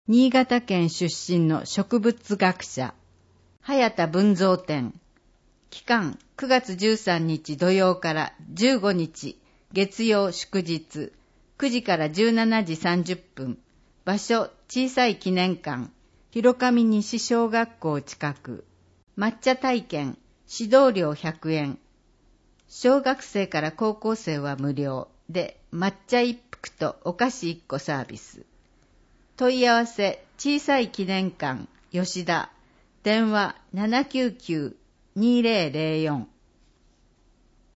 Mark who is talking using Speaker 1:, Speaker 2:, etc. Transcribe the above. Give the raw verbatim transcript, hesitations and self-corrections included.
Speaker 1: 新潟県出身の植物学者、早田文蔵展。期間くがつじゅうさんにち土曜からじゅうごにち月曜祝日、くじからじゅうしちじさんじゅっぷん。場所、小さい記念館、広上西小学校近く。抹茶体験、指導料ひゃくえん。小学生から高校生は無料で、抹茶一服とお菓子いっこサービス。問い合わせ、小さい記念館、吉田。電話 ななきゅうきゅう にーぜろぜろよん。